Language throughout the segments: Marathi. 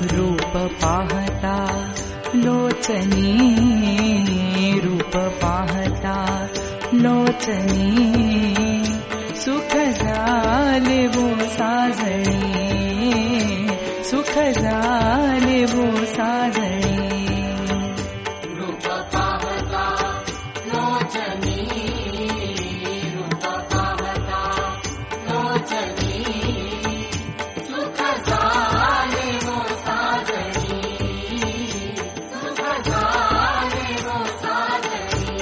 रूप पाहता लोचनी, रूप पाहता लोचनी, सुख झाले वो साजणी, सुख झाले वो साजणी. रूप पाहता लोचनी, रूप पाहता लोचनी, सुख झाले वो साजणी, सुख झाले वो साजणी.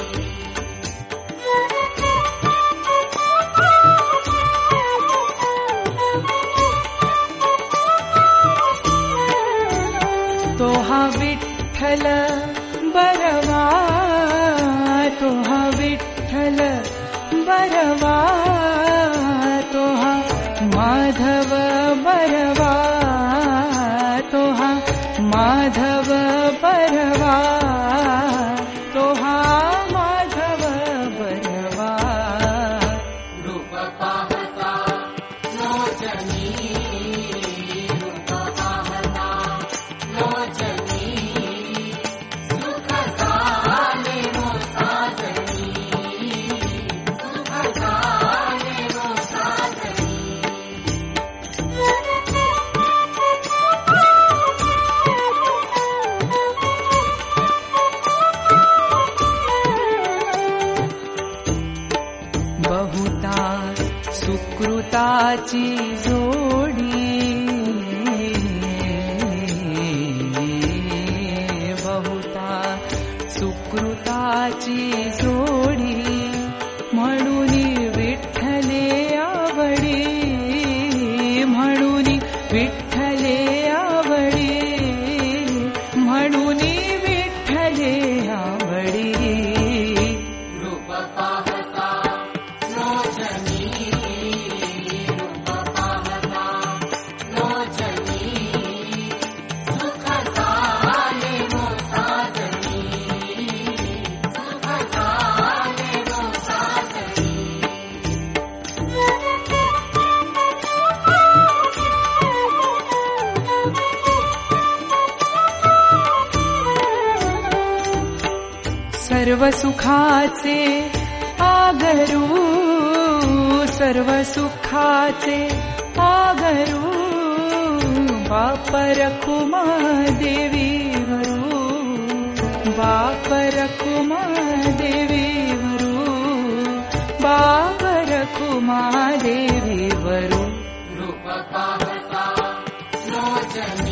तो हा विठ्ठल बरवा, तो हा विठ्ठल बरवा, तो हा माधव बरवा, तो हा माधव बरवा, तो हा माधव बरवा. रूप पाहता लोचनी, रूप पाहता लोचनी, सुख झाले वो साजणी, सुख झाले वो साजणी. बहुता सुकृताची जोडी, बहुता सुकृताची जोडी, म्हणून विठ्ठले आवडी, म्हणून विठ्ठले आवडी, म्हणून विठ्ठले आवडी. रूप पाहता लोचनी, रूप पाहता लोचनी, सुख झाले वो साजणी, सुख झाले वो साजणी. सर्व सुखाचे आगरू, सर्व सुखाचे आगरू, बाप रखुमा देवीवरू, बाप रखुमा देवीवरू, बाप रखुमा देवीवरू. रूप पाहता लोचनी,